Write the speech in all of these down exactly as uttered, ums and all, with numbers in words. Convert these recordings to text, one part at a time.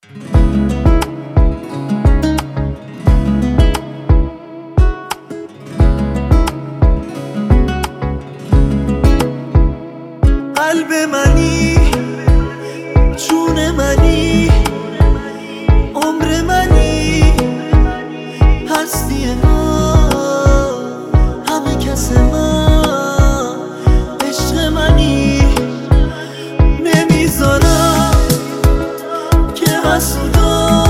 قلب منی، جون منی، عمر منی، هستی ما، همه کس ما، عشق منی. نمیذارم که حسودا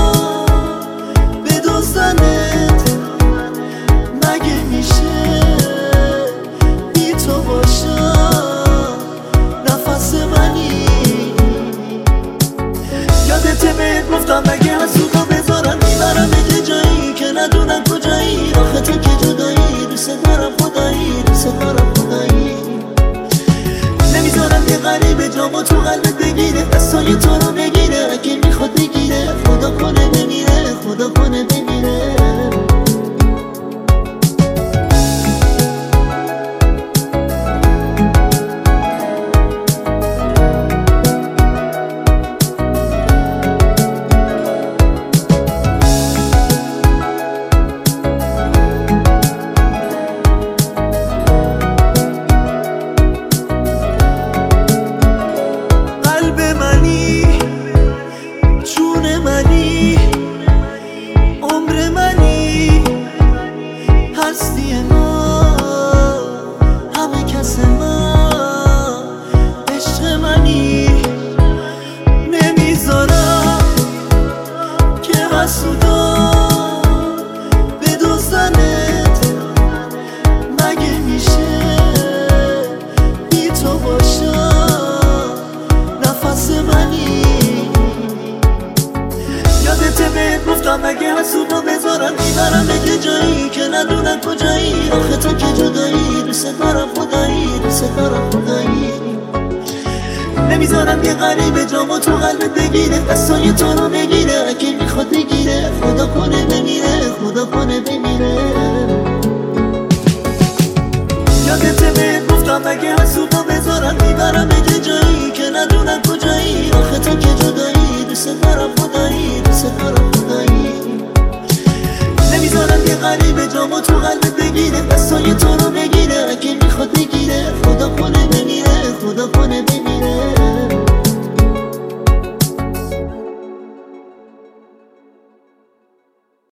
بدزدنت، مگه میشه بی تو باشم نفس منی. یادت بهت گفتم مگه حسودا بذارن میبرم به جایی که ندونن کجایی. آخه تو که جدایی، دوست دارم خدایی، دوست دارم خدایی. نمیذارم یه غریبه جامو تو قلبت بگیره، دستای تو رو بگیره، اگه میخواد بگیره خدا کنه بمیره، خدا کنه بمیره. عمر منی، هستی ما، همه کس ما، عشق منی. نمیذارم که حسودا بدزدنت، مگه میشه بی تو باشم نفس منی. یادت بهت گفتم مگه حسودا بذارن میبرم به جایی که ندونن کجایی. آخه تو که جدایی، دوست دارم خدایی، دوست دارم خدایی. نمیذارم یه غریبه جامو تو قلبت بگیره، دستای تو رو بگیره، اگه میخواد بگیره خدا کنه بمیره، خدا کنه بمیره. یادت بهت گفتم مگه حسودا بذارن میبرم به جایی که ندونن کجایی. آخه تو که جدایی، دوست دارم خدایی، دوست دارم خدایی. نمیذارم یه غریبه جامو تو قلبت